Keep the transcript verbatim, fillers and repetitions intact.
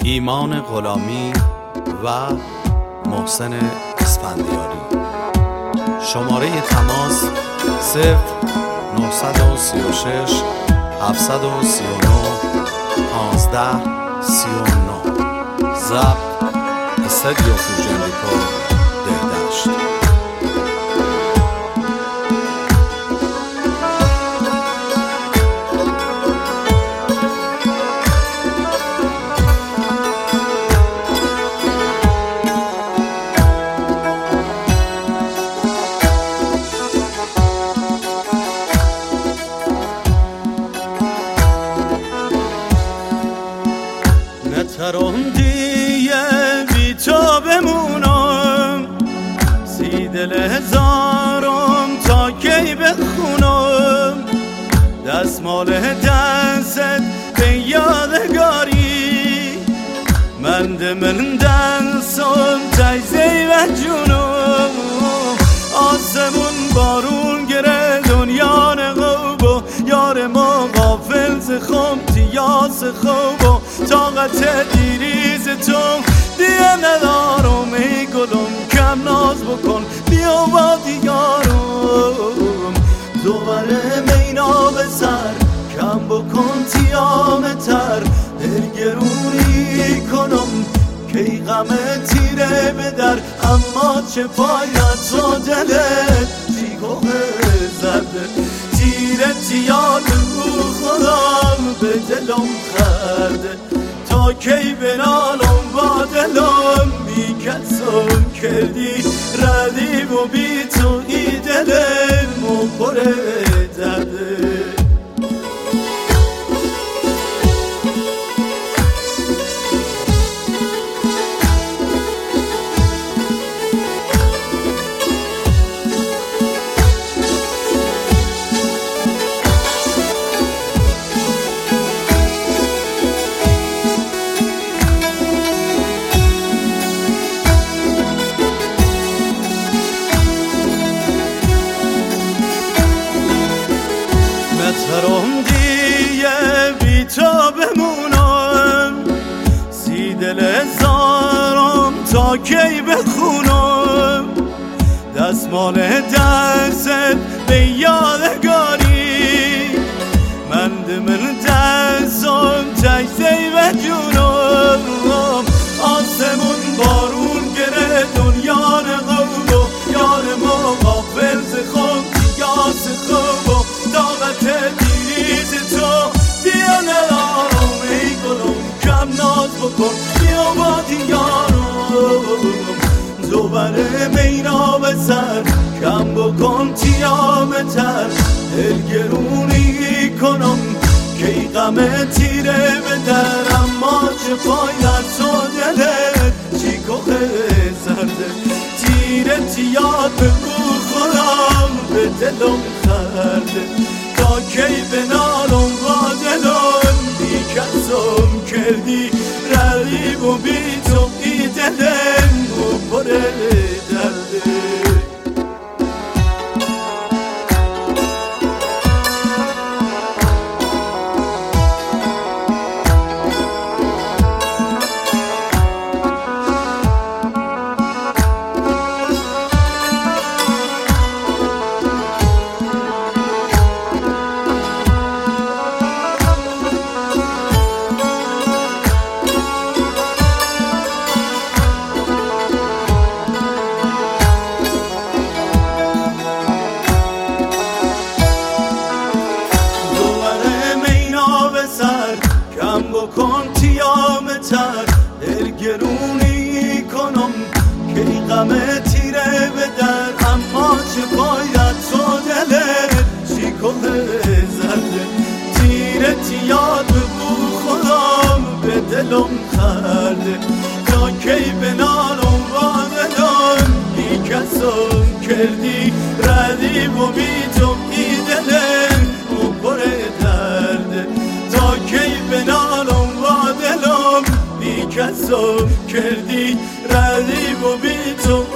ایمان غلامی و محسن اسفندیاری. شماره تماس صفر نهصد و سی و شش هفتصد و سی و نه پانزده سی و نه. ضبط استودیو فوژن ریکورد بهداشت. نترندیه بی تو بمونم، سی دل هزارم تا کی بخونم، دستمال دستت به یادگاری، من دمن دستم تجزی و جونم، آسمون بارون گره دنیا نقوب و یار ما غافل زخم تیاس خوب و طاقت دیریز تو دیگه ندارم. ای گلم کم ناز بکن بیا با دیارم، دوباره مینا به سر کم بکن تیام تر، دلگرونی کنم کی غم تیره به در، اما چه پایت تو دلت جیگوه زده تیره تیاد رو خودم به دلم خرده، تا کی بنالم با دلم بی کسم کردی ردی و بی تو ای دلم و پره درده. نترندیه بی تو بمونم، سی دل هزارم تا کی بخونم، دستمال دستت به یادگاری، من دمن دستم تجزی و جونم، آسمون بارون گره دنیا نقوب و یار ما غافل زخم تیاس خوب و طاقت دیریز تو بیا ندارم. ای گلم کم ناز بکن بیا با دیارم، دوباره مینا به سر کم بکن تیام تر، دلگرونی کنم کی غم تیره به در، اما چه پایت تو دلت چی کوه زرده تیره تیاد به رو خودم به دلم خرده، تا کی بنالم با دلم بی کسم کردی رقیب و بی تو ای دلم و پره درده. کم بکن تیام تر، دلگرونی کنم کی غم تیره به در، اما چه باید تو دلت چی کوه زرده تیره تیاد به بو خودم به دلم خرده، تا کی بنالم با دلم بی کسم کردی ردی و بی تو ای دلم و پره درده، تا کی بنالم با دلم بی کسم کردی ردی و بی تو